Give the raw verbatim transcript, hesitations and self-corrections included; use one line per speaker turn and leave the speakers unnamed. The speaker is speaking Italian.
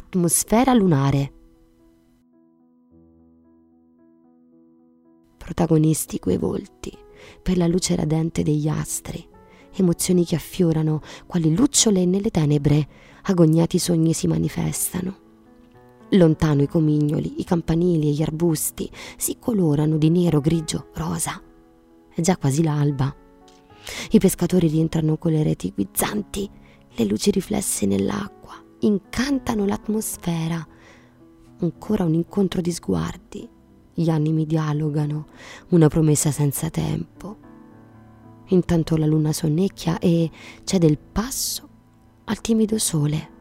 atmosfera lunare. Protagonisti quei volti, per la luce radente degli astri, emozioni che affiorano quali lucciole nelle tenebre, agognati sogni si manifestano. Lontano i comignoli, i campanili e gli arbusti si colorano di nero, grigio, rosa. È già quasi l'alba. I pescatori rientrano con le reti guizzanti, le luci riflesse nell'acqua incantano l'atmosfera. Ancora un incontro di sguardi, gli animi dialogano, una promessa senza tempo. Intanto la luna sonnecchia e cede il passo al timido sole.